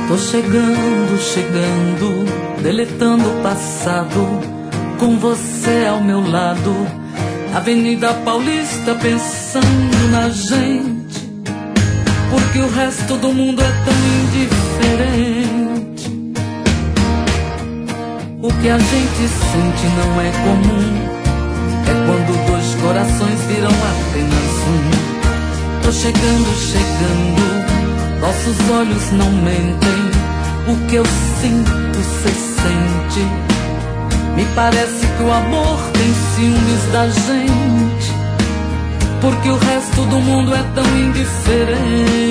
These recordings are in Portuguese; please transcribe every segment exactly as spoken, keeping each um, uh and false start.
Tô chegando, chegando, deletando o passado, com você ao meu lado, Avenida Paulista, pensando na gente, porque o resto do mundo é tão indiferente. O que a gente sente não é comum, é quando dois corações viram apenas um. Tô chegando, chegando, nossos olhos não mentem, o que eu sinto cê sente. Me parece que o amor tem ciúmes da gente, porque o resto do mundo é tão indiferente.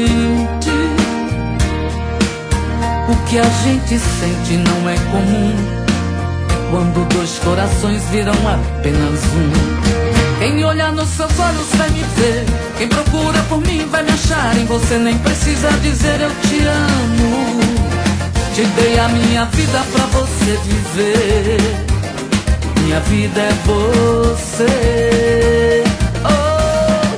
O que a gente sente não é comum, é quando dois corações viram apenas um. Quem olhar nos seus olhos vai me ver, quem procura por mim vai me achar. Em você nem precisa dizer eu te amo. Te dei a minha vida pra você viver, minha vida é você. Oh.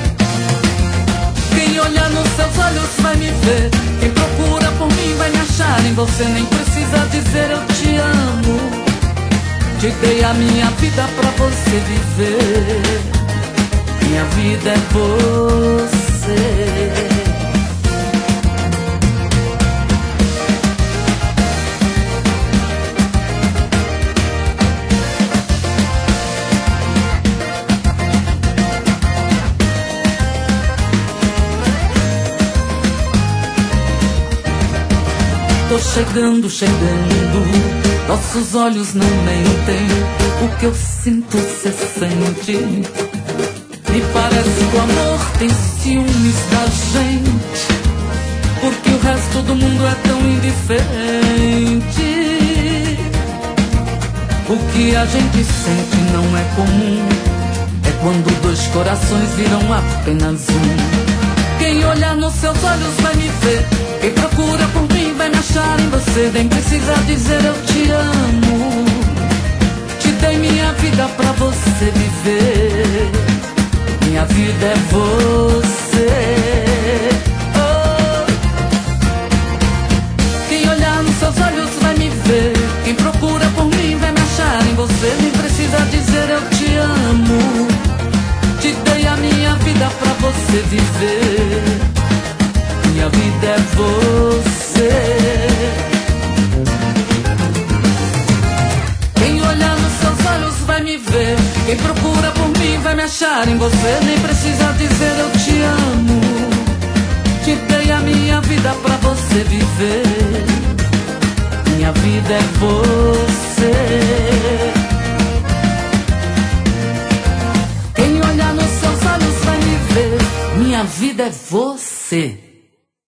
Quem olhar nos seus olhos vai me ver, quem procura por mim vai me achar. Em você nem precisa dizer eu te amo. Te dei a minha vida pra você viver, minha vida é você. Tô chegando, chegando, nossos olhos não mentem, o que eu sinto cê sente. Me parece que o amor tem ciúmes da gente, porque o resto do mundo é tão indiferente. O que a gente sente não é comum, é quando dois corações viram apenas um. Quem olhar nos seus olhos vai me ver, quem procura por mim vai me achar. Em você nem precisa dizer eu te amo. Te dei minha vida pra você viver, minha vida é você. Oh. Quem olhar nos seus olhos vai me ver, quem procura por mim vai me achar. Em você nem precisa dizer eu te amo. Te dei a minha vida pra você viver, minha vida é você. Quem olhar nos seus olhos vai me ver, quem procura por mim vai me achar. Em você nem precisa dizer eu te amo. Te dei a minha vida pra você viver, minha vida é você. Quem olhar nos seus olhos vai me ver, minha vida é você.